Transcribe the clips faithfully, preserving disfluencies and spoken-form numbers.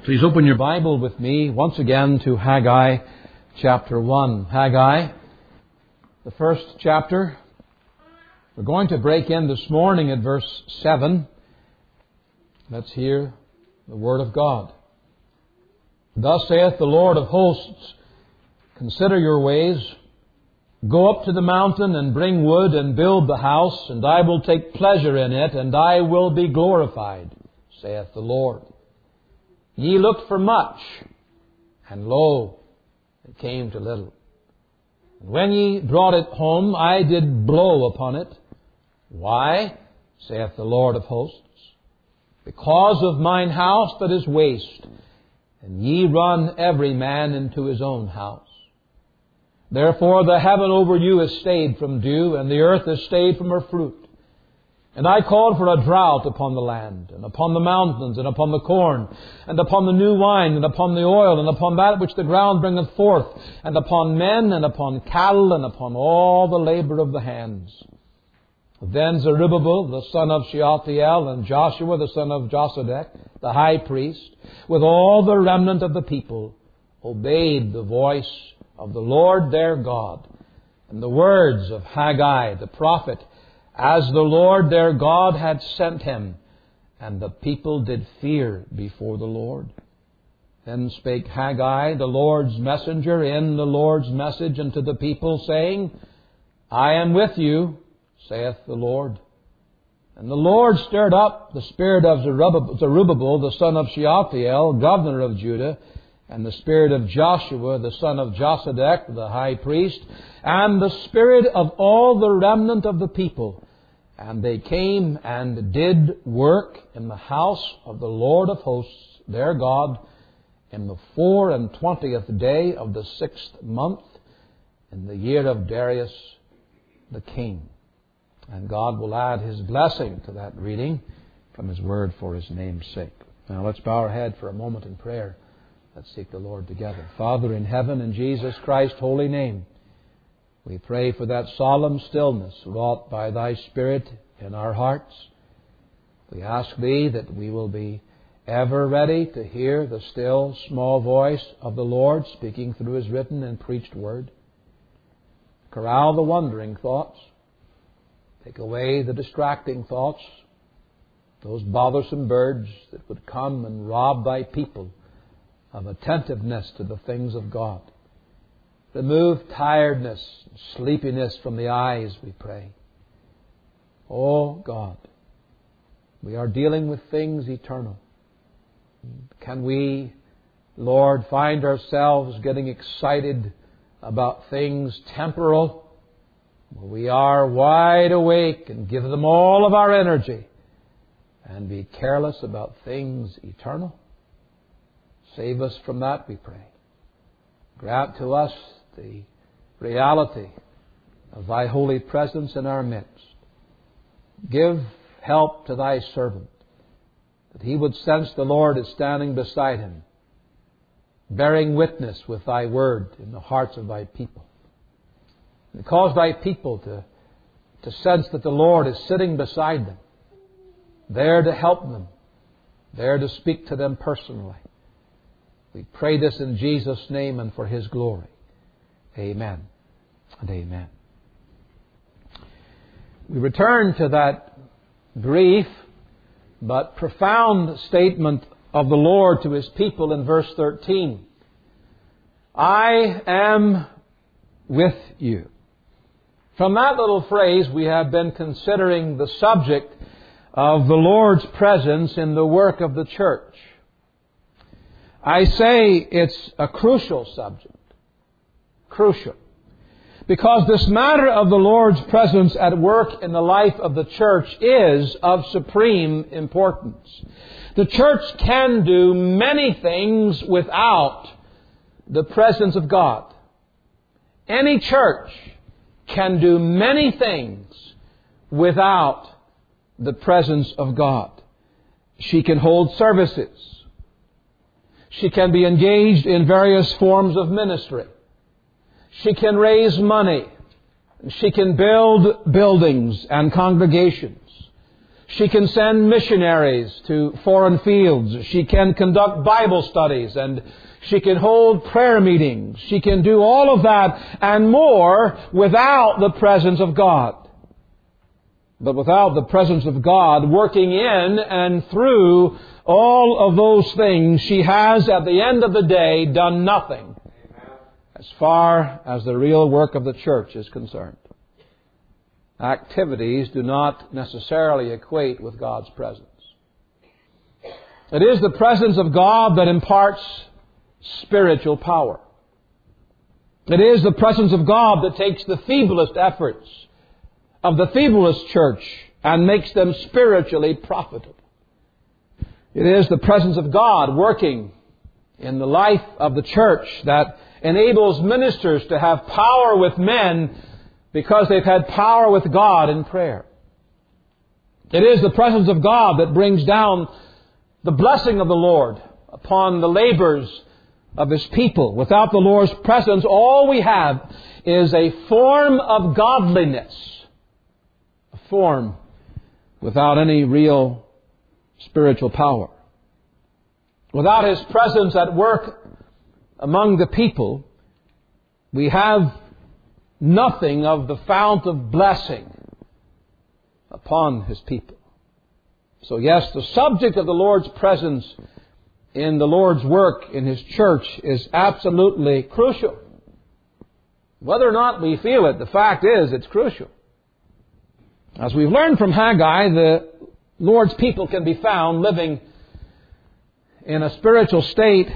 Please open your Bible with me once again to Haggai chapter one. Haggai, the first chapter. We're going to break in this morning at verse seven. Let's hear the Word of God. Thus saith the Lord of hosts, consider your ways. Go up to the mountain and bring wood and build the house, and I will take pleasure in it, and I will be glorified, saith the Lord. Ye looked for much, and lo, it came to little. And when ye brought it home, I did blow upon it. Why, saith the Lord of hosts? Because of mine house that is waste, and ye run every man into his own house. Therefore the heaven over you is stayed from dew, and the earth is stayed from her fruit. And I called for a drought upon the land, and upon the mountains, and upon the corn, and upon the new wine, and upon the oil, and upon that which the ground bringeth forth, and upon men, and upon cattle, and upon all the labour of the hands. Then Zerubbabel, the son of Shealtiel, and Joshua, the son of Josedech, the high priest, with all the remnant of the people, obeyed the voice of the Lord their God, and the words of Haggai the prophet, as the Lord their God had sent him, and the people did fear before the Lord. Then spake Haggai, the Lord's messenger, in the Lord's message unto the people, saying, I am with you, saith the Lord. And the Lord stirred up the spirit of Zerubbabel, the son of Shealtiel, governor of Judah, and the spirit of Joshua, the son of Josedech, the high priest, and the spirit of all the remnant of the people. And they came and did work in the house of the Lord of hosts, their God, in the four and twentieth day of the sixth month, in the year of Darius the king. And God will add His blessing to that reading from His word for His name's sake. Now let's bow our head for a moment in prayer. Let's seek the Lord together. Father in heaven, in Jesus Christ's holy name, we pray for that solemn stillness wrought by Thy Spirit in our hearts. We ask Thee that we will be ever ready to hear the still, small voice of the Lord speaking through His written and preached word. Corral the wandering thoughts. Take away the distracting thoughts, those bothersome birds that would come and rob Thy people of attentiveness to the things of God. Remove tiredness and sleepiness from the eyes, we pray. Oh God, we are dealing with things eternal. Can we, Lord, find ourselves getting excited about things temporal? We are wide awake and give them all of our energy and be careless about things eternal? Save us from that, we pray. Grant to us the reality of Thy holy presence in our midst. Give help to Thy servant, that he would sense the Lord is standing beside him, bearing witness with Thy word in the hearts of Thy people. And cause Thy people to, to sense that the Lord is sitting beside them, there to help them, there to speak to them personally. We pray this in Jesus' name and for His glory. Amen and amen. We return to that brief but profound statement of the Lord to His people in verse thirteen. I am with you. From that little phrase, we have been considering the subject of the Lord's presence in the work of the church. I say it's a crucial subject. Crucial. Because this matter of the Lord's presence at work in the life of the church is of supreme importance. The church can do many things without the presence of God. Any church can do many things without the presence of God. She can hold services. She can be engaged in various forms of ministry. She can raise money. She can build buildings and congregations. She can send missionaries to foreign fields. She can conduct Bible studies, and she can hold prayer meetings. She can do all of that and more without the presence of God. But without the presence of God working in and through all of those things, she has, at the end of the day, done nothing as far as the real work of the church is concerned. Activities do not necessarily equate with God's presence. It is the presence of God that imparts spiritual power. It is the presence of God that takes the feeblest efforts of the feeblest church and makes them spiritually profitable. It is the presence of God working in the life of the church that enables ministers to have power with men because they've had power with God in prayer. It is the presence of God that brings down the blessing of the Lord upon the labors of His people. Without the Lord's presence, all we have is a form of godliness. A form without any real spiritual power. Without His presence at work among the people, we have nothing of the fount of blessing upon His people. So yes, the subject of the Lord's presence in the Lord's work in His church is absolutely crucial. Whether or not we feel it, the fact is it's crucial. As we've learned from Haggai, the Lord's people can be found living in a spiritual state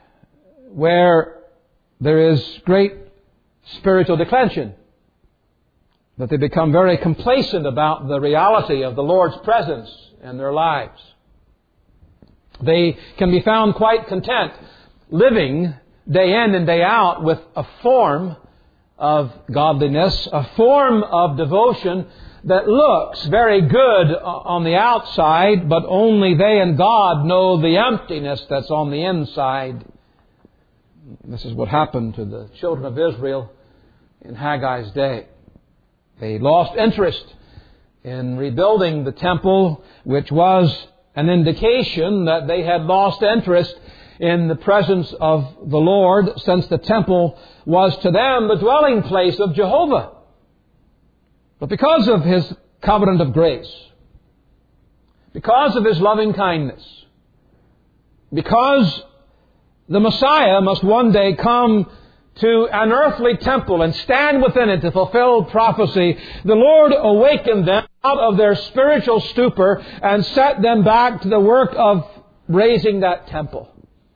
where there is great spiritual declension, that they become very complacent about the reality of the Lord's presence in their lives. They can be found quite content living day in and day out with a form of godliness, a form of devotion that looks very good on the outside, but only they and God know the emptiness that's on the inside. This is what happened to the children of Israel in Haggai's day. They lost interest in rebuilding the temple, which was an indication that they had lost interest in the presence of the Lord, since the temple was to them the dwelling place of Jehovah. But because of His covenant of grace, because of His loving kindness, because the Messiah must one day come to an earthly temple and stand within it to fulfill prophecy, the Lord awakened them out of their spiritual stupor and set them back to the work of raising that temple.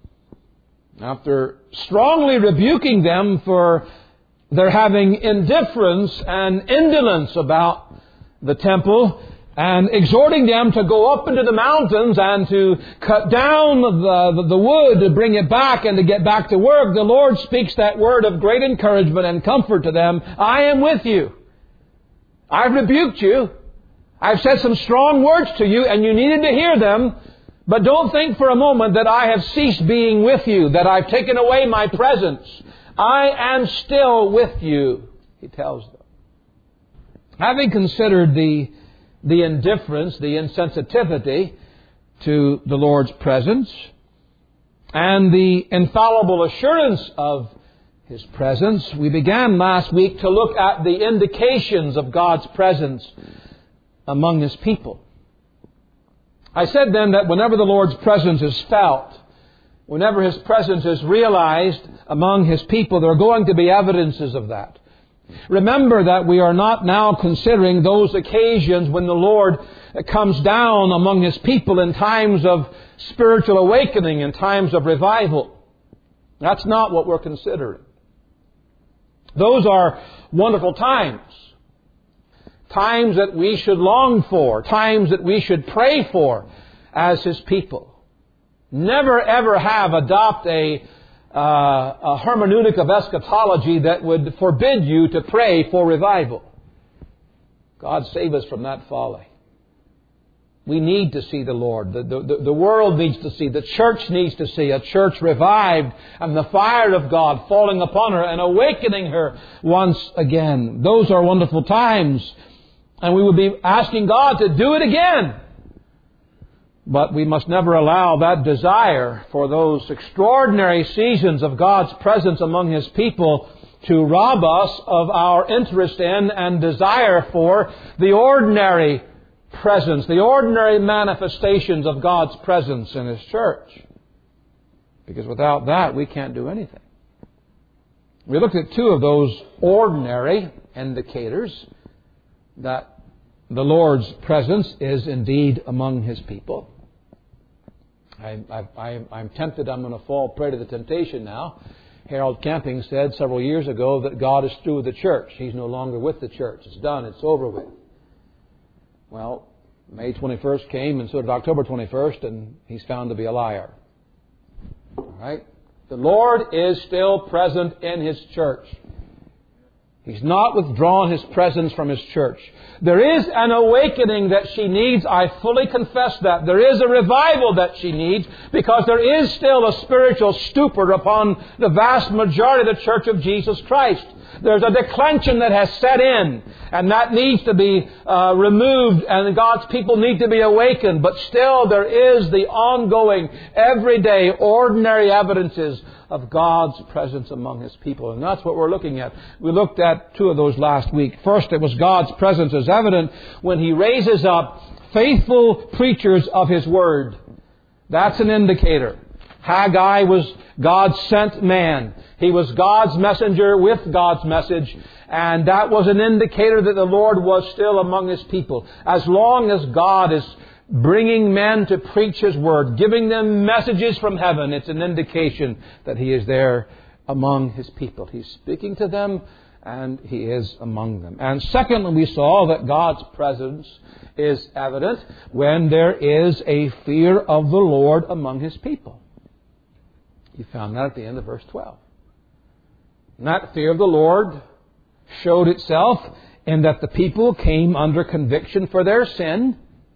After strongly rebuking them for their having indifference and indolence about the temple, and exhorting them to go up into the mountains and to cut down the, the, the wood to bring it back and to get back to work, the Lord speaks that word of great encouragement and comfort to them. I am with you. I've rebuked you. I've said some strong words to you, and you needed to hear them. But don't think for a moment that I have ceased being with you, that I've taken away my presence. I am still with you, He tells them. Having considered the the indifference, the insensitivity to the Lord's presence, and the infallible assurance of His presence, we began last week to look at the indications of God's presence among His people. I said then that whenever the Lord's presence is felt, whenever His presence is realized among His people, there are going to be evidences of that. Remember that we are not now considering those occasions when the Lord comes down among His people in times of spiritual awakening, in times of revival. That's not what we're considering. Those are wonderful times. Times that we should long for. Times that we should pray for as His people. Never ever have adopt a Uh, a hermeneutic of eschatology that would forbid you to pray for revival. God save us from that folly. We need to see the Lord. The, the, the world needs to see. The church needs to see a church revived and the fire of God falling upon her and awakening her once again. Those are wonderful times. And we would be asking God to do it again. But we must never allow that desire for those extraordinary seasons of God's presence among His people to rob us of our interest in and desire for the ordinary presence, the ordinary manifestations of God's presence in His church. Because without that, we can't do anything. We looked at two of those ordinary indicators that the Lord's presence is indeed among His people. I, I, I'm tempted I'm going to fall prey to the temptation now. Harold Camping said several years ago that God is through with the church. He's no longer with the church. It's done. It's over with. Well, May twenty-first came, and so did October twenty-first, and he's found to be a liar. All right? The Lord is still present in His church. He's not withdrawn His presence from His church. There is an awakening that she needs. I fully confess that. There is a revival that she needs, because there is still a spiritual stupor upon the vast majority of the Church of Jesus Christ. There's a declension that has set in, and that needs to be uh, removed, and God's people need to be awakened. But still there is the ongoing, everyday, ordinary evidences of God's presence among His people. And that's what we're looking at. We looked at two of those last week. First, it was God's presence is evident when He raises up faithful preachers of His Word. That's an indicator. Haggai was God's sent man. He was God's messenger with God's message. And that was an indicator that the Lord was still among His people. As long as God is bringing men to preach His Word, giving them messages from heaven, it's an indication that He is there among His people. He's speaking to them, and He is among them. And secondly, we saw that God's presence is evident when there is a fear of the Lord among His people. You found that at the end of verse twelve. And that fear of the Lord showed itself in that the people came under conviction for their sin,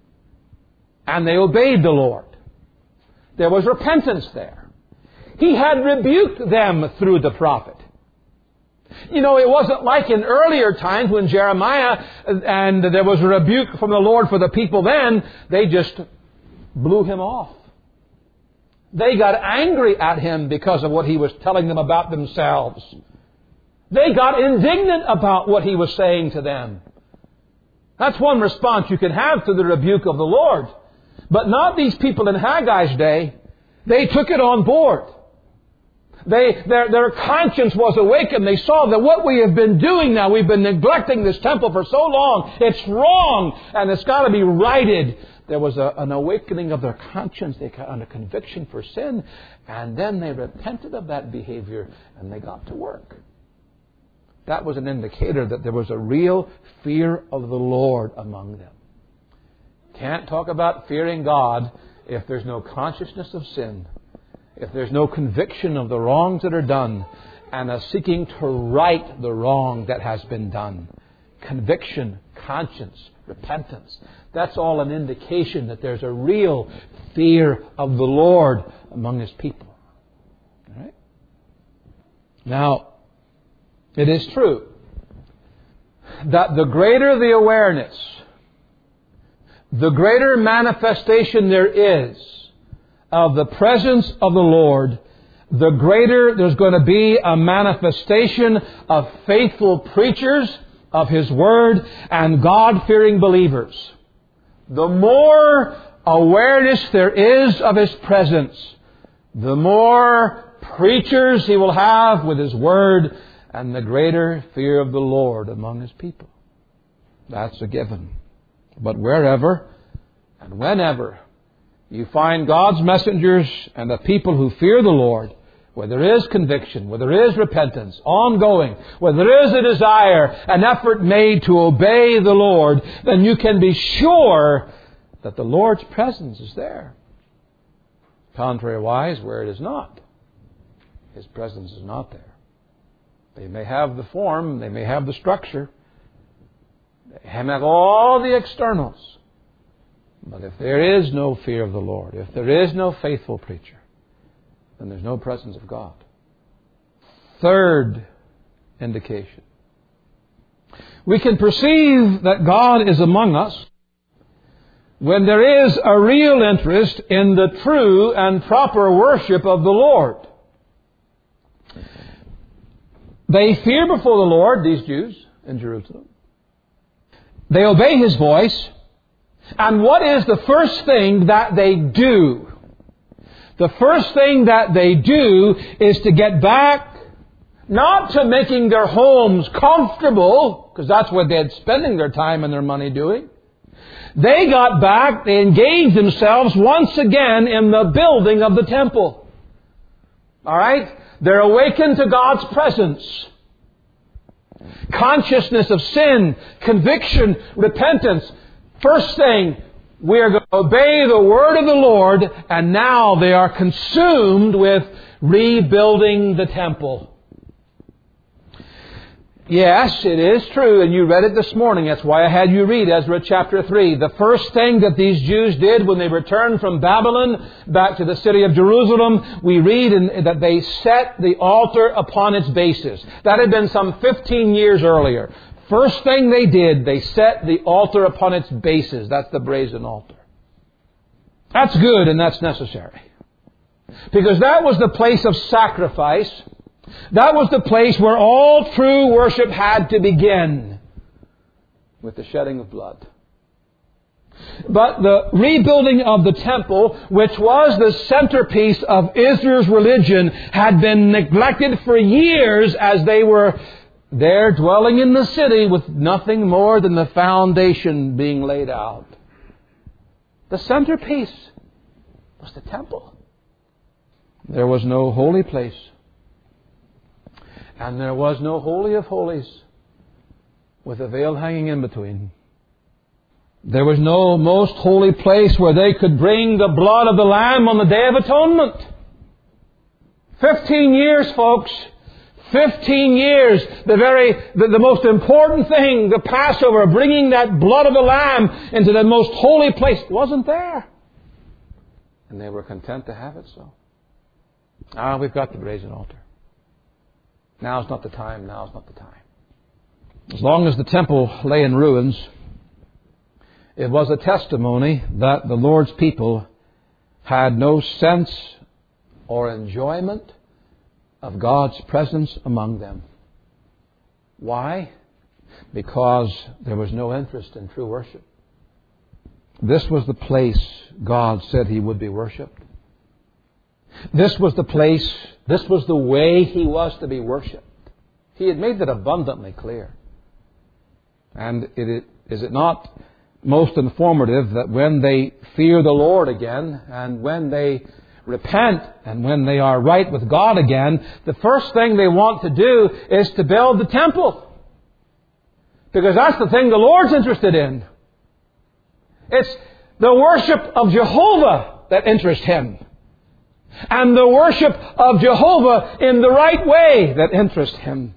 and they obeyed the Lord. There was repentance there. He had rebuked them through the prophet. You know, it wasn't like in earlier times when Jeremiah and there was a rebuke from the Lord for the people then. They just blew him off. They got angry at him because of what he was telling them about themselves. They got indignant about what he was saying to them. That's one response you can have to the rebuke of the Lord. But not these people in Haggai's day. They took it on board. They, their, their conscience was awakened. They saw that what we have been doing now, we've been neglecting this temple for so long. It's wrong, and it's got to be righted. There was a, an awakening of their conscience. They got under conviction for sin, and then they repented of that behavior, and they got to work. That was an indicator that there was a real fear of the Lord among them. Can't talk about fearing God if there's no consciousness of sin, if there's no conviction of the wrongs that are done, and a seeking to right the wrong that has been done. Conviction, conscience, repentance. That's all an indication that there's a real fear of the Lord among His people. All right? Now, it is true that the greater the awareness, the greater manifestation there is of the presence of the Lord, the greater there's going to be a manifestation of faithful preachers of His Word and God-fearing believers. The more awareness there is of His presence, the more preachers He will have with His Word, and the greater fear of the Lord among His people. That's a given. But wherever and whenever you find God's messengers and the people who fear the Lord, where there is conviction, where there is repentance, ongoing, where there is a desire, an effort made to obey the Lord, then you can be sure that the Lord's presence is there. Contrariwise, where it is not, His presence is not there. They may have the form, they may have the structure, they have all the externals. But if there is no fear of the Lord, if there is no faithful preacher, then there's no presence of God. Third indication. We can perceive that God is among us when there is a real interest in the true and proper worship of the Lord. They fear before the Lord, these Jews in Jerusalem. They obey His voice. And what is the first thing that they do? The first thing that they do is to get back, not to making their homes comfortable, because that's what they're spending their time and their money doing. They got back, they engaged themselves once again in the building of the temple. All right? They're awakened to God's presence. Consciousness of sin, conviction, repentance. First thing, we are going to obey the word of the Lord, and now they are consumed with rebuilding the temple. Yes, it is true, and you read it this morning. That's why I had you read Ezra chapter three. The first thing that these Jews did when they returned from Babylon back to the city of Jerusalem, we read in, that they set the altar upon its basis. That had been some fifteen years earlier. First thing they did, they set the altar upon its bases. That's the brazen altar. That's good and that's necessary. Because that was the place of sacrifice. That was the place where all true worship had to begin, with the shedding of blood. But the rebuilding of the temple, which was the centerpiece of Israel's religion, had been neglected for years as they were there dwelling in the city with nothing more than the foundation being laid out. The centerpiece was the temple. There was no holy place. And there was no Holy of Holies with a veil hanging in between. There was no most holy place where they could bring the blood of the Lamb on the Day of Atonement. Fifteen years, folks. Fifteen years. The very, the, the most important thing, the Passover, bringing that blood of the Lamb into the most holy place, wasn't there. And they were content to have it so. Ah, we've got the brazen altar. Now's not the time, now's not the time. As long as the temple lay in ruins, it was a testimony that the Lord's people had no sense or enjoyment of God's presence among them. Why? Because there was no interest in true worship. This was the place God said He would be worshipped. This was the place, this was the way He was to be worshipped. He had made that abundantly clear. And it, is it not most informative that when they fear the Lord again, and when they repent, and when they are right with God again, the first thing they want to do is to build the temple. Because that's the thing the Lord's interested in. It's the worship of Jehovah that interests Him. And the worship of Jehovah in the right way that interests Him.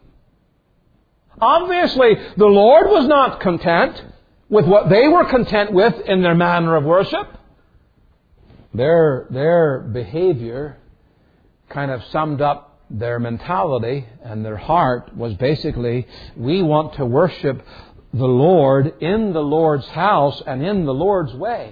Obviously, the Lord was not content with what they were content with in their manner of worship. Their, their behavior kind of summed up their mentality, and their heart was basically, we want to worship the Lord in the Lord's house and in the Lord's way.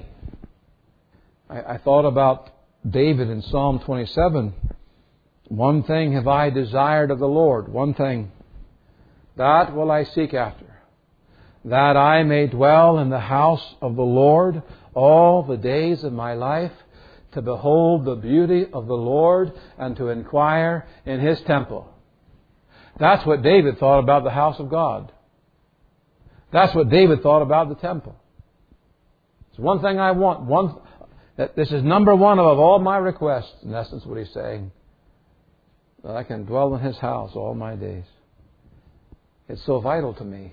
I, I thought about David in Psalm twenty-seven. One thing have I desired of the Lord, one thing, that will I seek after, that I may dwell in the house of the Lord all the days of my life, to behold the beauty of the Lord and to inquire in His temple. That's what David thought about the house of God. That's what David thought about the temple. It's one thing I want. One, that this is number one of all my requests. In essence, what he's saying, that I can dwell in His house all my days. It's so vital to me.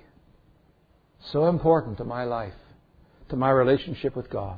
So important to my life, to my relationship with God.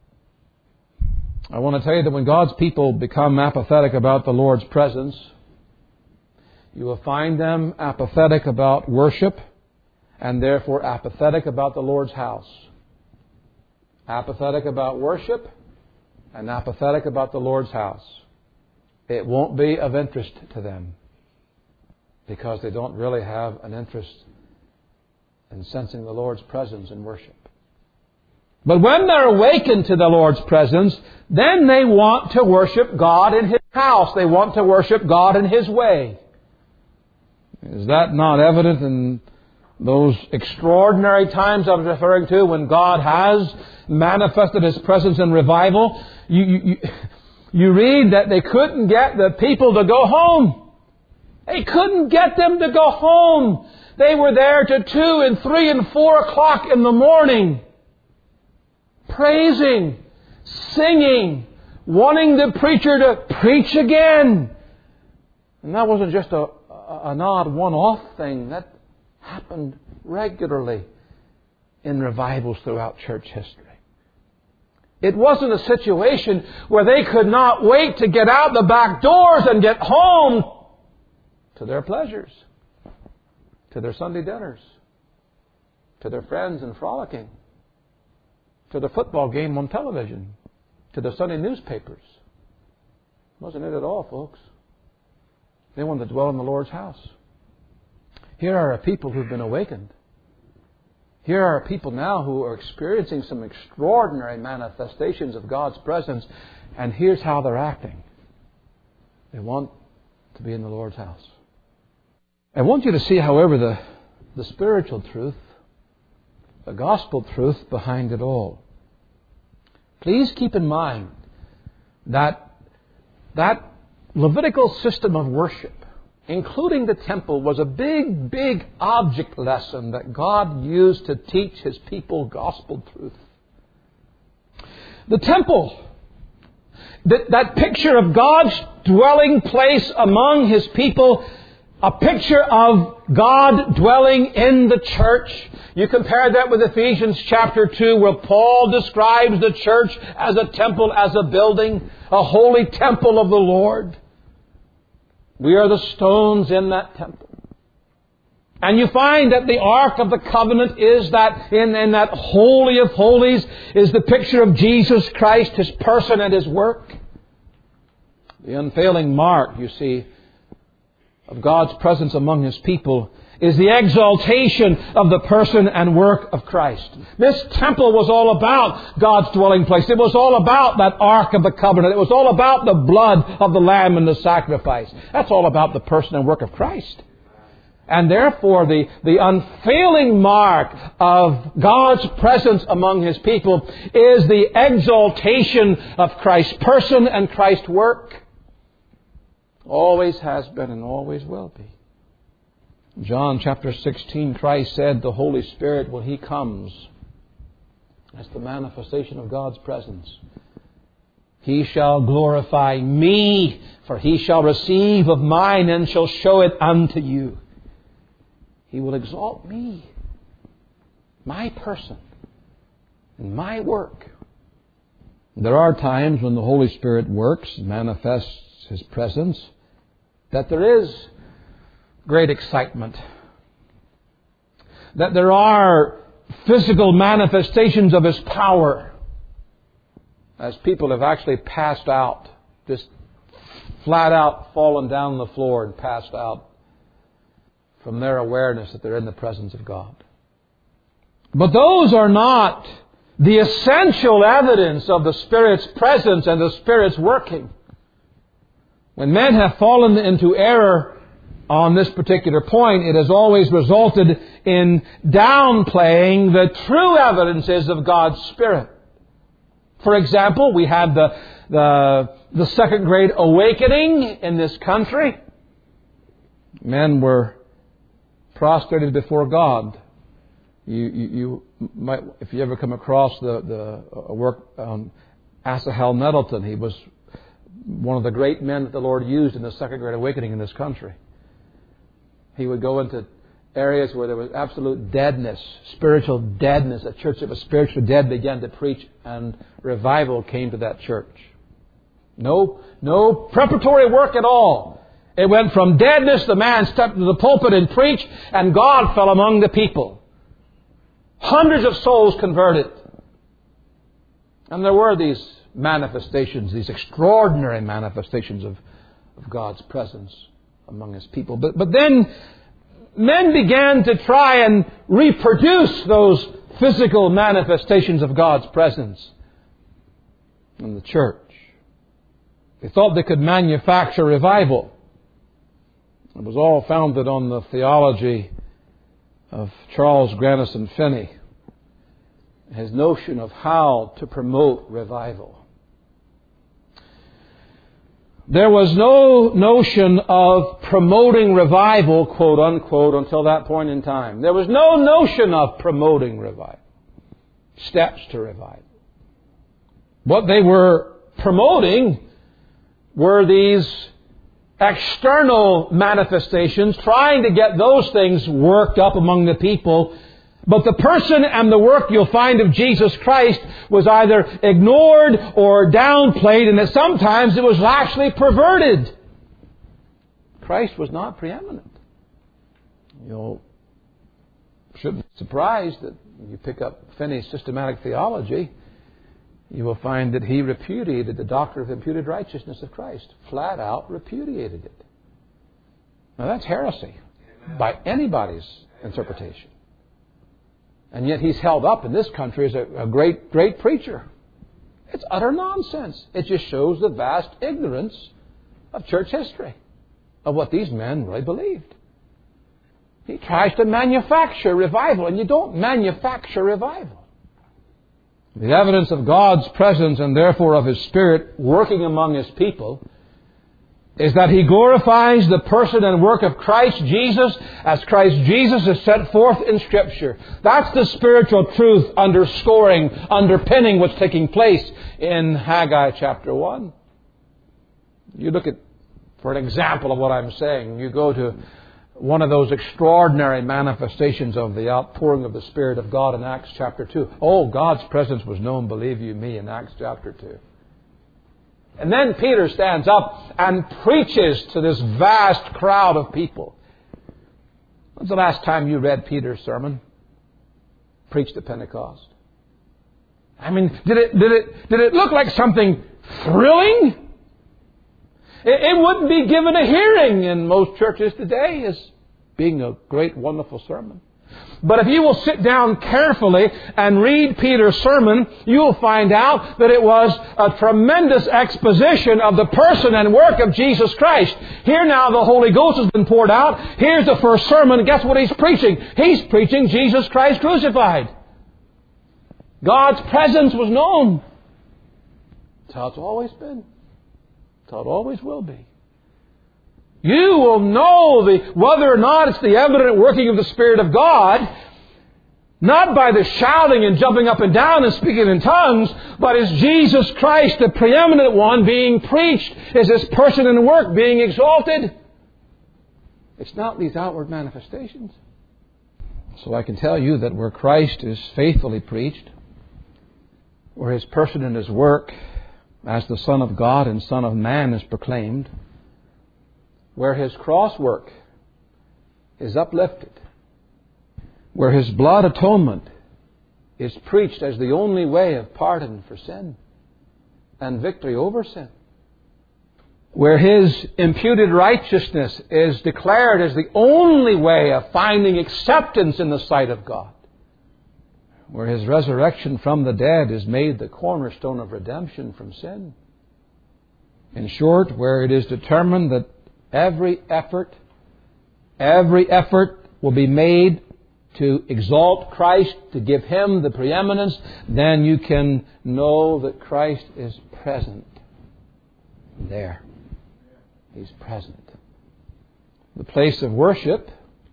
I want to tell you that when God's people become apathetic about the Lord's presence, you will find them apathetic about worship, and therefore apathetic about the Lord's house. Apathetic about worship, and apathetic about the Lord's house. It won't be of interest to them, because they don't really have an interest in sensing the Lord's presence in worship. But when they're awakened to the Lord's presence, then they want to worship God in His house. They want to worship God in His way. Is that not evident in those extraordinary times I was referring to when God has manifested His presence in revival? You, you, you, you read that they couldn't get the people to go home. They couldn't get them to go home. They were there to two and three and four o'clock in the morning, praising, singing, wanting the preacher to preach again. And that wasn't just a, a, an odd one-off thing. That happened regularly in revivals throughout church history. It wasn't a situation where they could not wait to get out the back doors and get home to their pleasures, to their Sunday dinners, to their friends and frolicking, to the football game on television, to the Sunday newspapers. Wasn't it at all, folks. They wanted to dwell in the Lord's house. Here are a people who've been awakened. Here are people now who are experiencing some extraordinary manifestations of God's presence, and here's how they're acting. They want to be in the Lord's house. I want you to see, however, the, the spiritual truth, the gospel truth behind it all. Please keep in mind that that Levitical system of worship, including the temple, was a big, big object lesson that God used to teach His people gospel truth. The temple, that, that picture of God's dwelling place among His people, a picture of God dwelling in the church. You compare that with Ephesians chapter two, where Paul describes the church as a temple, as a building, a holy temple of the Lord. We are the stones in that temple. And you find that the Ark of the Covenant is that, in, in that Holy of Holies, is the picture of Jesus Christ, His person and His work. The unfailing mark, you see, of God's presence among His people is the exaltation of the person and work of Christ. This temple was all about God's dwelling place. It was all about that Ark of the Covenant. It was all about the blood of the Lamb and the sacrifice. That's all about the person and work of Christ. And therefore, the, the unfailing mark of God's presence among His people is the exaltation of Christ's person and Christ's work. Always has been and always will be. John chapter sixteen, Christ said, the Holy Spirit, when He comes, that's the manifestation of God's presence. He shall glorify Me, for He shall receive of Mine and shall show it unto you. He will exalt Me, my person, and my work. There are times when the Holy Spirit works, manifests His presence, that there is great excitement, that there are physical manifestations of His power, as people have actually passed out, just flat out fallen down on the floor and passed out from their awareness that they're in the presence of God. But those are not the essential evidence of the Spirit's presence and the Spirit's working. When men have fallen into error on this particular point, it has always resulted in downplaying the true evidences of God's Spirit. For example, we had the, the, the second great awakening in this country. Men were prostrated before God. You, you, you might, if you ever come across the, the work on Asahel Nettleton, he was one of the great men that the Lord used in the second great awakening in this country. He would go into areas where there was absolute deadness, spiritual deadness. A church that was spiritually dead began to preach, and revival came to that church. No, no preparatory work at all. It went from deadness, the man stepped into the pulpit and preached, and God fell among the people. Hundreds of souls converted. And there were these manifestations, these extraordinary manifestations of, of God's presence among His people. But, but then men began to try and reproduce those physical manifestations of God's presence in the church. They thought they could manufacture revival. It was all founded on the theology of Charles Grandison Finney, his notion of how to promote revival. There was no notion of promoting revival, quote unquote, until that point in time. There was no notion of promoting revival, steps to revival. What they were promoting were these external manifestations, trying to get those things worked up among the people. But the person and the work, you'll find, of Jesus Christ was either ignored or downplayed, and that sometimes it was actually perverted. Christ was not preeminent. You shouldn't be surprised that when you pick up Finney's systematic theology, you will find that he repudiated the doctrine of imputed righteousness of Christ. Flat out repudiated it. Now that's heresy by anybody's interpretation. And yet he's held up in this country as a, a great, great preacher. It's utter nonsense. It just shows the vast ignorance of church history, of what these men really believed. He tries to manufacture revival, and you don't manufacture revival. The evidence of God's presence and therefore of His Spirit working among His people is that He glorifies the person and work of Christ Jesus as Christ Jesus is set forth in Scripture. That's the spiritual truth underscoring, underpinning what's taking place in Haggai chapter one. You look at, for an example of what I'm saying, you go to one of those extraordinary manifestations of the outpouring of the Spirit of God in Acts chapter two. Oh, God's presence was known, believe you me, in Acts chapter two. And then Peter stands up and preaches to this vast crowd of people. When's the last time you read Peter's sermon? Preached at Pentecost. I mean, did it, did it, did it look like something thrilling? It, it wouldn't be given a hearing in most churches today as being a great, wonderful sermon. But if you will sit down carefully and read Peter's sermon, you will find out that it was a tremendous exposition of the person and work of Jesus Christ. Here now the Holy Ghost has been poured out. Here's the first sermon, and guess what he's preaching? He's preaching Jesus Christ crucified. God's presence was known. That's how it's always been. That's how it always will be. You will know the, whether or not it's the evident working of the Spirit of God, not by the shouting and jumping up and down and speaking in tongues, but is Jesus Christ, the preeminent one, being preached? Is His person and work being exalted? It's not these outward manifestations. So I can tell you that where Christ is faithfully preached, where His person and His work as the Son of God and Son of Man is proclaimed, where His cross work is uplifted, where His blood atonement is preached as the only way of pardon for sin and victory over sin, where His imputed righteousness is declared as the only way of finding acceptance in the sight of God, where His resurrection from the dead is made the cornerstone of redemption from sin. In short, where it is determined that Every effort, every effort will be made to exalt Christ, to give Him the preeminence, then you can know that Christ is present there. He's present. The place of worship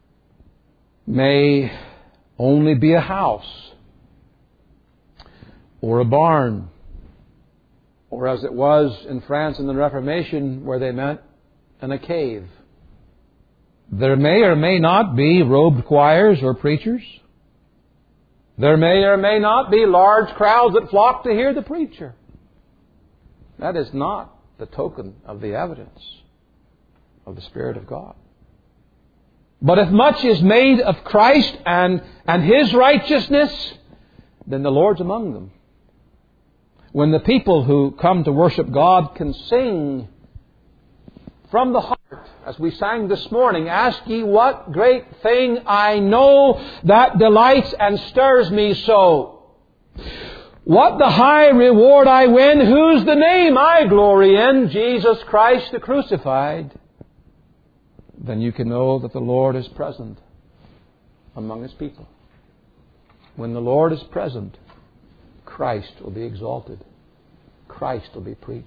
may only be a house or a barn, or as it was in France in the Reformation, where they met in a cave. There may or may not be robed choirs or preachers. There may or may not be large crowds that flock to hear the preacher. That is not the token of the evidence of the Spirit of God. But if much is made of Christ and, and His righteousness, then the Lord's among them. When the people who come to worship God can sing from the heart, as we sang this morning, ask ye what great thing I know that delights and stirs me so. What the high reward I win, whose the name I glory in, Jesus Christ the crucified. Then you can know that the Lord is present among His people. When the Lord is present, Christ will be exalted. Christ will be preached.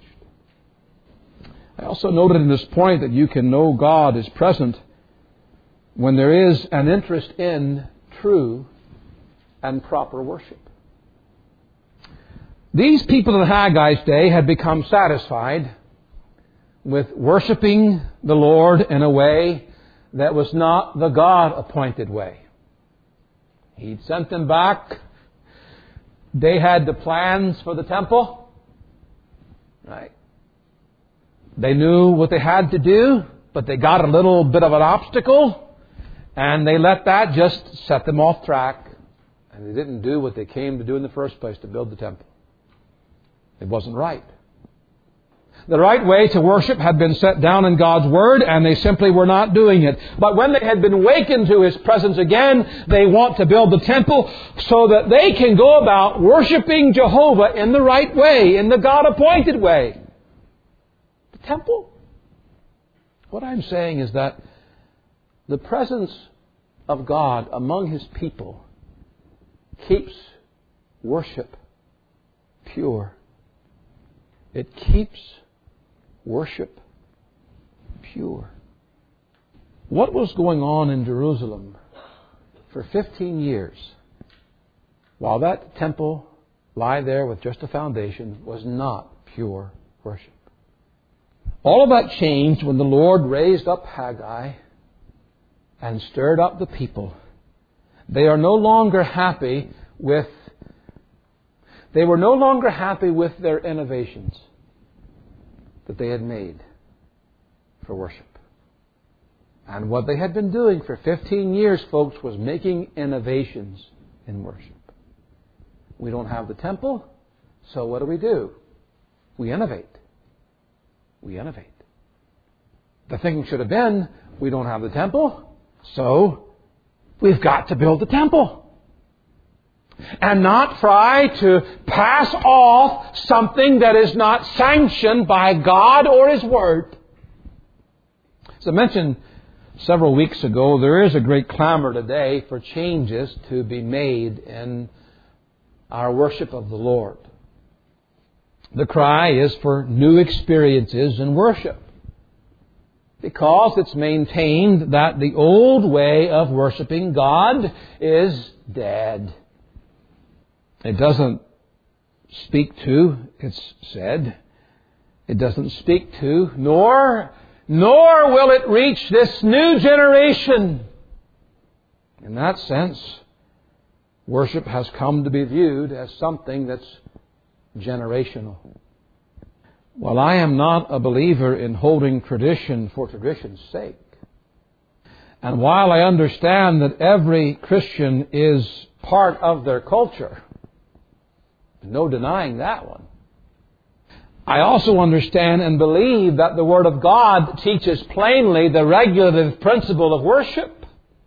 I also noted in this point that you can know God is present when there is an interest in true and proper worship. These people in Haggai's day had become satisfied with worshiping the Lord in a way that was not the God-appointed way. He'd sent them back. They had the plans for the temple. Right? They knew what they had to do, but they got a little bit of an obstacle, and they let that just set them off track. And they didn't do what they came to do in the first place, to build the temple. It wasn't right. The right way to worship had been set down in God's Word, and they simply were not doing it. But when they had been wakened to His presence again, they want to build the temple so that they can go about worshiping Jehovah in the right way, in the God-appointed way. The temple. What I'm saying is that the presence of God among His people keeps worship pure. It keeps worship pure. What was going on in Jerusalem for fifteen years while that temple lay there with just a foundation was not pure worship. All of that changed when the Lord raised up Haggai and stirred up the people. They are no longer happy with They were no longer happy with their innovations that they had made for worship. And what they had been doing for fifteen years, folks, was making innovations in worship. We don't have the temple, so what do we do? We innovate. We innovate. The thinking should have been, we don't have the temple, so we've got to build the temple. And not try to pass off something that is not sanctioned by God or His Word. As I mentioned several weeks ago, there is a great clamor today for changes to be made in our worship of the Lord. The cry is for new experiences in worship, because it's maintained that the old way of worshiping God is dead. It doesn't speak to, it's said, it doesn't speak to, nor, nor will it reach this new generation. In that sense, worship has come to be viewed as something that's generational. While I am not a believer in holding tradition for tradition's sake, and while I understand that every Christian is part of their culture, no denying that one, I also understand and believe that the Word of God teaches plainly the regulative principle of worship,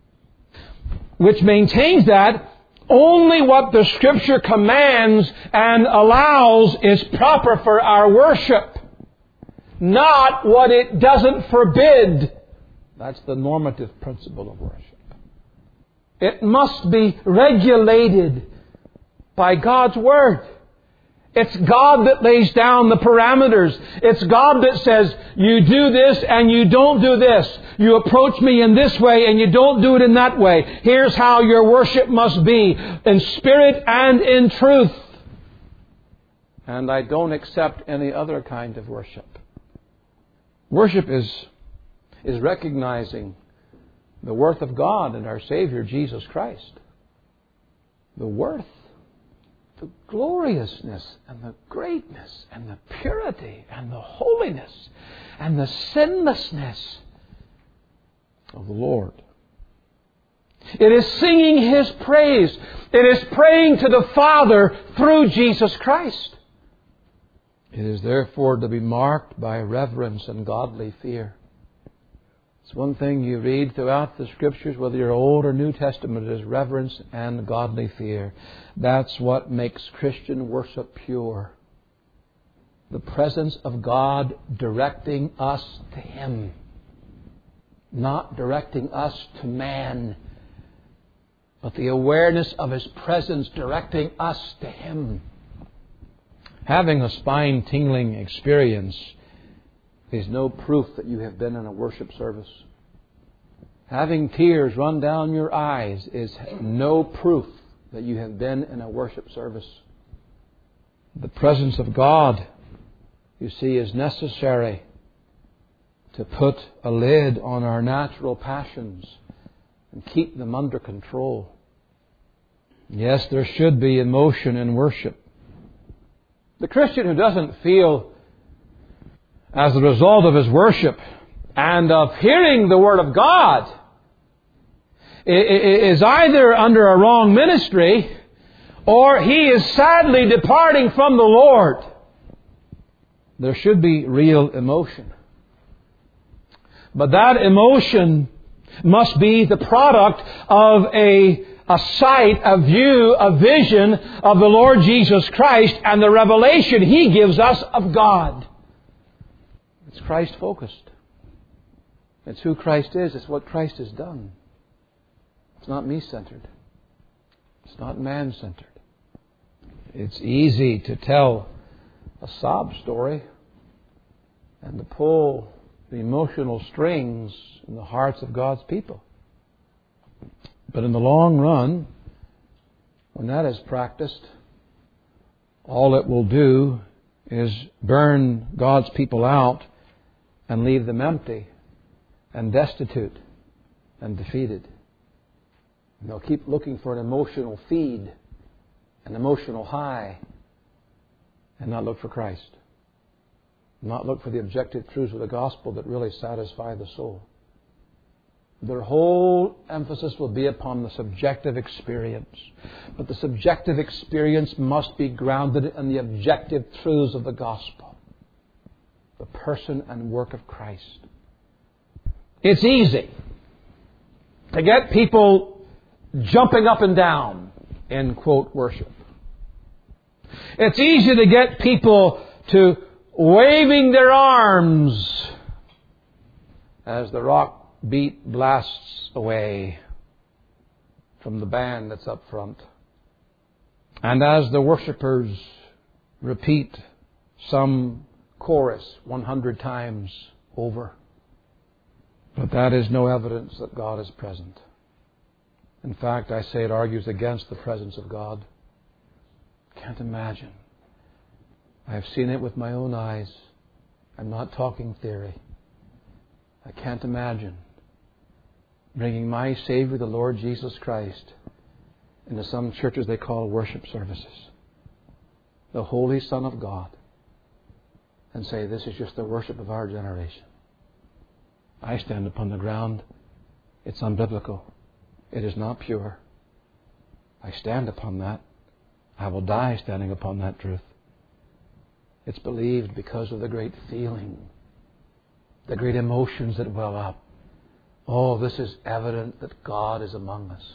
which maintains that only what the Scripture commands and allows is proper for our worship, not what it doesn't forbid. That's the normative principle of worship. It must be regulated by God's Word. It's God that lays down the parameters. It's God that says, you do this and you don't do this. You approach me in this way and you don't do it in that way. Here's how your worship must be, in spirit and in truth. And I don't accept any other kind of worship. Worship is, is recognizing the worth of God and our Savior, Jesus Christ. The worth, the gloriousness and the greatness and the purity and the holiness and the sinlessness of the Lord. It is singing His praise. It is praying to the Father through Jesus Christ. It is therefore to be marked by reverence and godly fear. It's one thing you read throughout the Scriptures, whether you're Old or New Testament, is reverence and godly fear. That's what makes Christian worship pure. The presence of God directing us to Him, not directing us to man, but the awareness of His presence directing us to Him. Having a spine-tingling experience is no proof that you have been in a worship service. Having tears run down your eyes is no proof that you have been in a worship service. The presence of God, you see, is necessary to put a lid on our natural passions and keep them under control. Yes, there should be emotion in worship. The Christian who doesn't feel, as a result of his worship and of hearing the Word of God, is either under a wrong ministry or he is sadly departing from the Lord. There should be real emotion. But that emotion must be the product of a, a sight, a view, a vision of the Lord Jesus Christ and the revelation He gives us of God. It's Christ-focused. It's who Christ is. It's what Christ has done. It's not me-centered. It's not man-centered. It's easy to tell a sob story and to pull the emotional strings in the hearts of God's people. But in the long run, when that is practiced, all it will do is burn God's people out and leave them empty and destitute and defeated. And they'll keep looking for an emotional feed, an emotional high, and not look for Christ. Not look for the objective truths of the gospel that really satisfy the soul. Their whole emphasis will be upon the subjective experience. But the subjective experience must be grounded in the objective truths of the gospel. The person and work of Christ. It's easy to get people jumping up and down in, quote, worship. It's easy to get people to waving their arms as the rock beat blasts away from the band that's up front. And as the worshipers repeat some chorus one hundred times over. But that is no evidence that God is present. In fact, I say it argues against the presence of God. Can't imagine. I have seen it with my own eyes. I'm not talking theory. I can't imagine bringing my Savior, the Lord Jesus Christ, into some churches they call worship services. The Holy Son of God. And say, this is just the worship of our generation. I stand upon the ground. It's unbiblical. It is not pure. I stand upon that. I will die standing upon that truth. It's believed because of the great feeling, the great emotions that well up. Oh, this is evident that God is among us.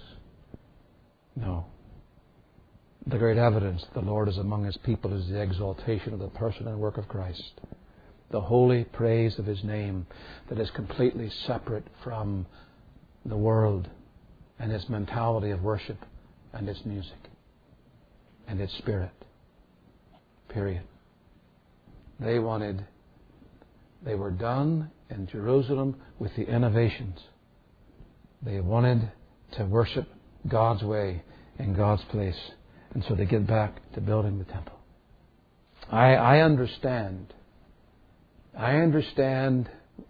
No. The great evidence that the Lord is among His people is the exaltation of the person and work of Christ. The holy praise of His name that is completely separate from the world and its mentality of worship and its music and its spirit. Period. They wanted, they were done in Jerusalem with the innovations. They wanted to worship God's way in God's place. And so they get back to building the temple. I, I understand. I understand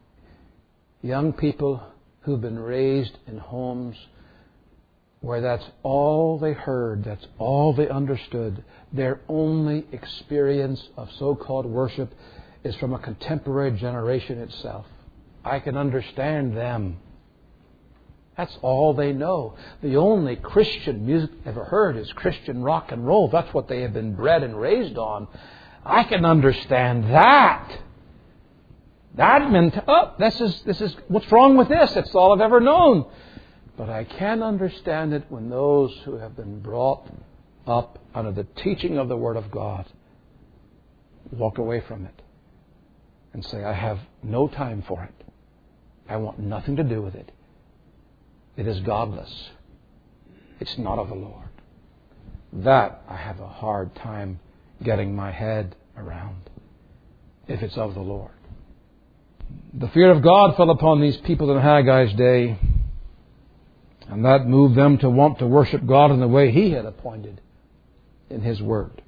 young people who've been raised in homes where that's all they heard, that's all they understood. Their only experience of so-called worship is from a contemporary generation itself. I can understand them. That's all they know. The only Christian music they've ever heard is Christian rock and roll. That's what they have been bred and raised on. I can understand that. That meant, oh, this is, this is, what's wrong with this? It's all I've ever known. But I can understand it when those who have been brought up under the teaching of the Word of God walk away from it and say, I have no time for it. I want nothing to do with it. It is godless. It's not of the Lord. That I have a hard time getting my head around, if it's of the Lord. The fear of God fell upon these people in Haggai's day, and that moved them to want to worship God in the way He had appointed in His Word.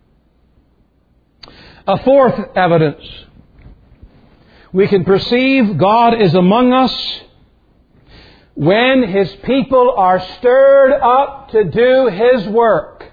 A fourth evidence. We can perceive God is among us when His people are stirred up to do His work.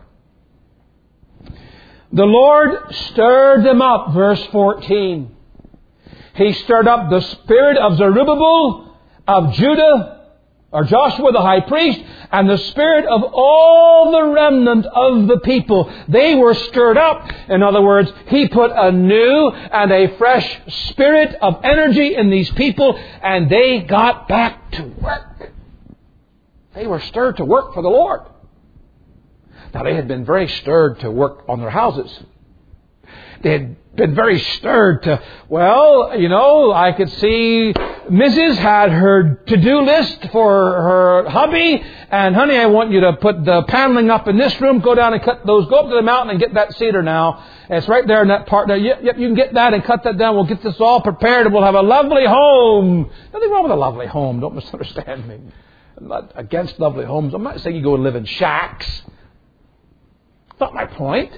The Lord stirred them up, verse fourteen. He stirred up the spirit of Zerubbabel, of Judah, or Joshua the high priest, and the spirit of all the remnant of the people. They were stirred up. In other words, He put a new and a fresh spirit of energy in these people, and they got back to work. They were stirred to work for the Lord. Now, they had been very stirred to work on their houses. They had been very stirred to, well, you know, I could see Missus had her to-do list for her hubby, and honey, I want you to put the paneling up in this room, go down and cut those, go up to the mountain and get that cedar now. And it's right there in that part there. Yep, yep, you can get that and cut that down. We'll get this all prepared and we'll have a lovely home. Nothing wrong with a lovely home. Don't misunderstand me. I'm not against lovely homes. I'm not saying you go and live in shacks. That's not my point.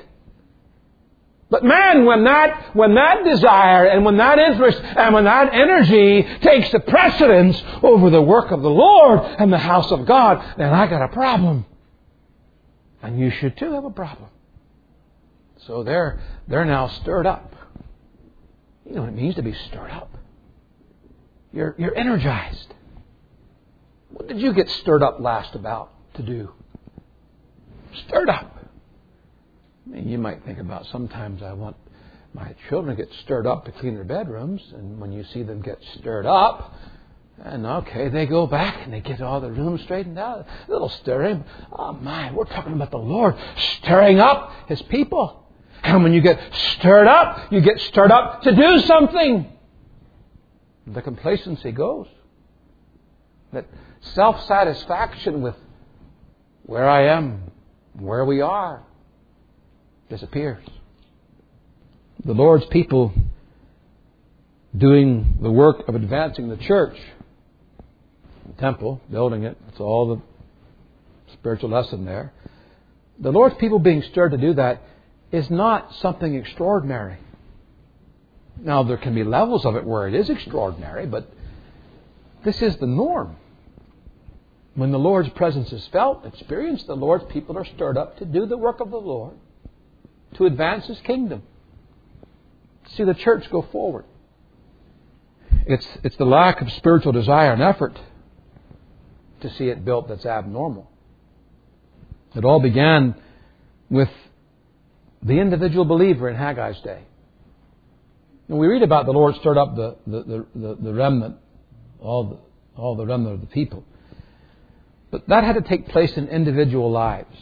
But man, when that, when that desire and when that interest and when that energy takes the precedence over the work of the Lord and the house of God, then I got a problem. And you should too have a problem. So they're, they're now stirred up. You know what it means to be stirred up. You're, you're energized. What did you get stirred up last about to do? Stirred up. I mean, you might think about, sometimes I want my children to get stirred up to clean their bedrooms, and when you see them get stirred up, and okay, they go back and they get all the rooms straightened out, a little stirring. Oh my, we're talking about the Lord stirring up His people. And when you get stirred up, you get stirred up to do something. The complacency goes. That self-satisfaction with where I am, where we are, disappears. The Lord's people doing the work of advancing the church, the temple, building it, that's all the spiritual lesson there. The Lord's people being stirred to do that is not something extraordinary. Now, there can be levels of it where it is extraordinary, but this is the norm. When the Lord's presence is felt, experienced, the Lord's people are stirred up to do the work of the Lord, to advance His kingdom, see the church go forward. It's, it's the lack of spiritual desire and effort to see it built that's abnormal. It all began with the individual believer in Haggai's day. And we read about the Lord stirred up the, the, the, the, the remnant, all the, all the remnant of the people. But that had to take place in individual lives.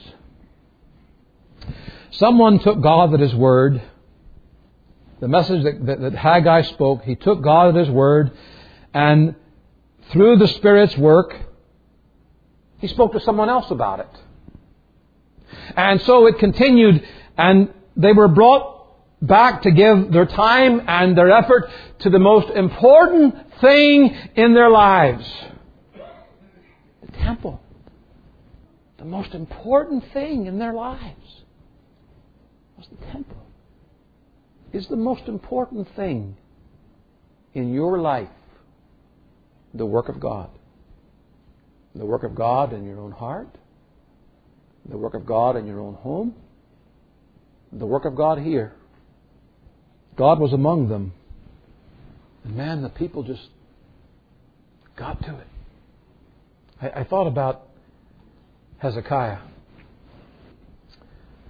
Someone took God at His word. The message that, that, that Haggai spoke, he took God at His word, and through the Spirit's work, he spoke to someone else about it. And so it continued, and they were brought back to give their time and their effort to the most important thing in their lives. The temple. The most important thing in their lives was the temple. Is the most important thing in your life the work of God? The work of God in your own heart? The work of God in your own home? The work of God here? God was among them. And man, the people just got to it. I, I thought about Hezekiah.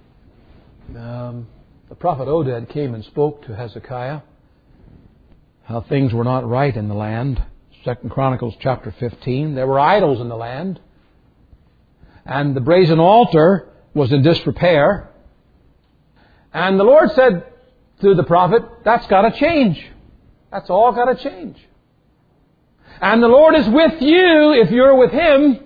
Um, the prophet Oded came and spoke to Hezekiah. how things were not right in the land. Second Chronicles chapter fifteen. There were idols in the land. And the brazen altar was in disrepair. And the Lord said through the prophet, that's got to change. That's all got to change. And the Lord is with you if you're with Him.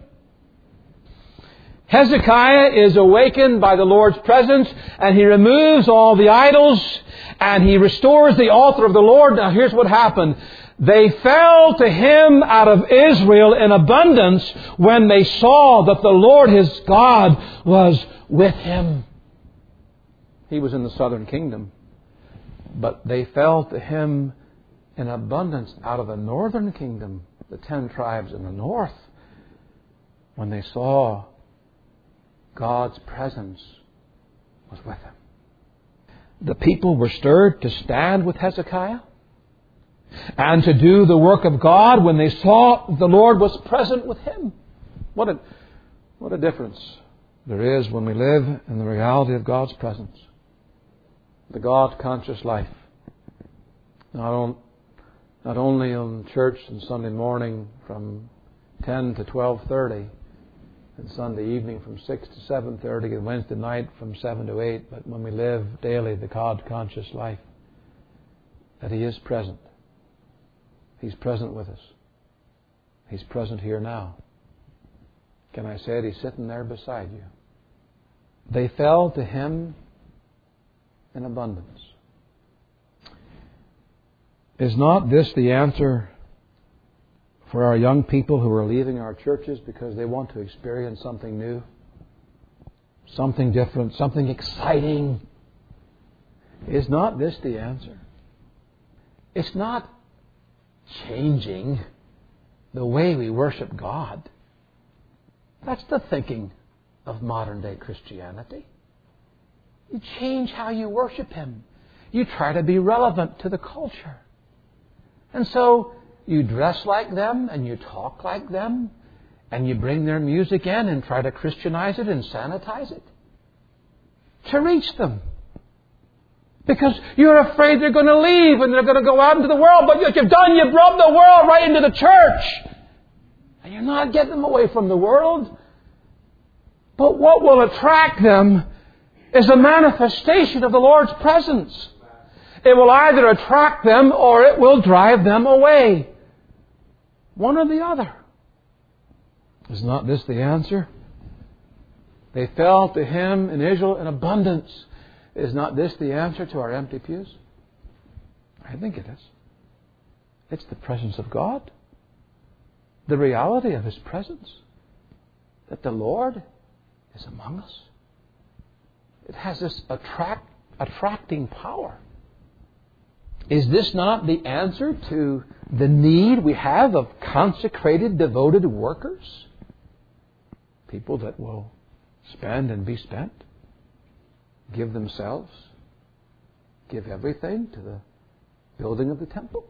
Hezekiah is awakened by the Lord's presence, and he removes all the idols, and he restores the altar of the Lord. Now here's what happened. They fell to him out of Israel in abundance when they saw that the Lord his God was with him. He was in the southern kingdom, but they fell to him in abundance out of the northern kingdom, the ten tribes in the north, when they saw God's presence was with him. The people were stirred to stand with Hezekiah and to do the work of God when they saw the Lord was present with him. What a, what a difference there is when we live in the reality of God's presence. The God-conscious life. Not, on, not only on church and Sunday morning from ten to twelve thirty, and Sunday evening from six to seven thirty, and Wednesday night from seven to eight, but when we live daily the God-conscious life, that He is present. He's present with us. He's present here now. Can I say it? He's sitting there beside you. They fell to Him in abundance. Is not this the answer for our young people who are leaving our churches because they want to experience something new, something different, something exciting? Is not this the answer? It's not changing the way we worship God. That's the thinking of modern day Christianity. You change how you worship Him. You try to be relevant to the culture. And so you dress like them and you talk like them and you bring their music in and try to Christianize it and sanitize it to reach them. Because you're afraid they're going to leave and they're going to go out into the world. But what you've done, you've brought the world right into the church. And you're not getting them away from the world. But what will attract them is a manifestation of the Lord's presence. It will either attract them or it will drive them away. One or the other. Is not this the answer? They fell to Him in Israel in abundance. Is not this the answer to our empty pews? I think it is. It's the presence of God. The reality of His presence. That the Lord is among us. It has this attract, attracting power. Is this not the answer to the need we have of consecrated, devoted workers? People that will spend and be spent. Give themselves. Give everything to the building of the temple.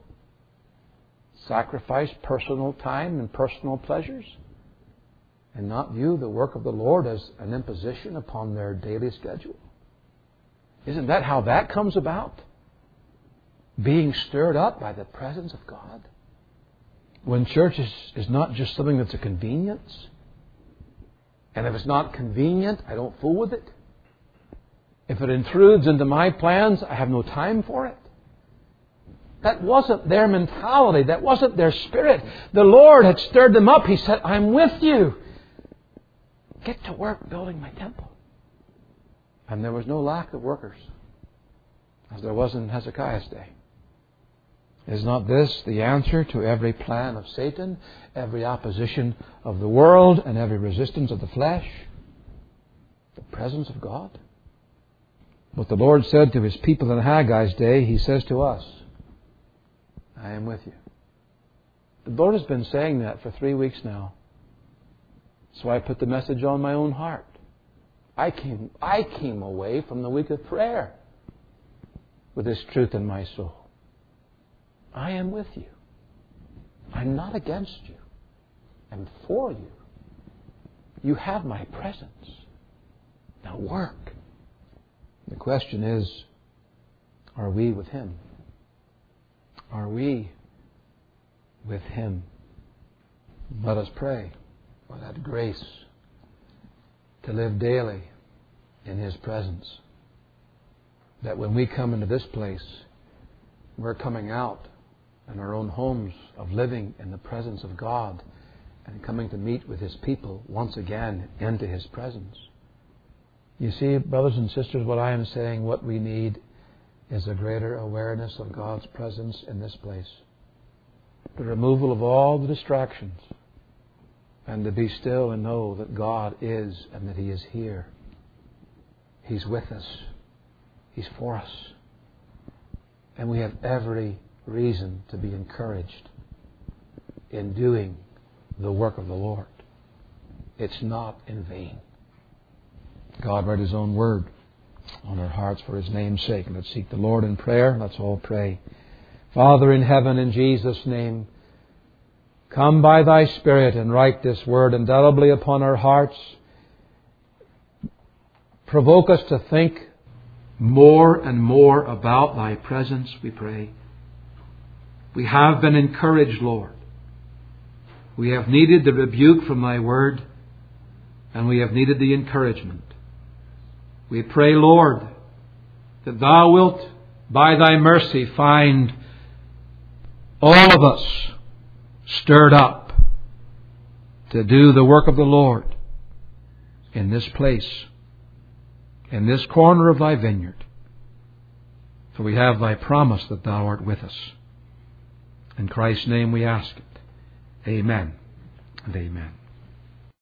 Sacrifice personal time and personal pleasures. And not view the work of the Lord as an imposition upon their daily schedule. Isn't that how that comes about? Being stirred up by the presence of God. When church is, is not just something that's a convenience. And if it's not convenient, I don't fool with it. If it intrudes into my plans, I have no time for it. That wasn't their mentality. That wasn't their spirit. The Lord had stirred them up. He said, I'm with you. Get to work building my temple. And there was no lack of workers, as there was in Hezekiah's day. Is not this the answer to every plan of Satan, every opposition of the world, and every resistance of the flesh? The presence of God. What the Lord said to His people in Haggai's day, He says to us, I am with you. The Lord has been saying that for three weeks now. So I put the message on my own heart. I came, I came away from the week of prayer with this truth in my soul. I am with you. I'm not against you. I'm for you. You have my presence. Now work. The question is, are we with Him? are we with Him? Let us pray for that grace to live daily in His presence. That when we come into this place, we're coming out in our own homes of living in the presence of God and coming to meet with His people once again into His presence. You see, brothers and sisters, what I am saying, what we need is a greater awareness of God's presence in this place. The removal of all the distractions, and to be still and know that God is and that He is here. He's with us. He's for us. And we have every reason to be encouraged in doing the work of the Lord. It's not in vain. God read His own word on our hearts for His name's sake. Let's seek the Lord in prayer. Let's all pray. Father in heaven, in Jesus' name, come by Thy Spirit and write this word indelibly upon our hearts. Provoke us to think more and more about Thy presence, we pray. We have been encouraged, Lord. We have needed the rebuke from Thy word, and we have needed the encouragement. We pray, Lord, that Thou wilt, by Thy mercy, find all of us stirred up to do the work of the Lord in this place, in this corner of Thy vineyard. For we have Thy promise that Thou art with us. In Christ's name we ask it. Amen and amen.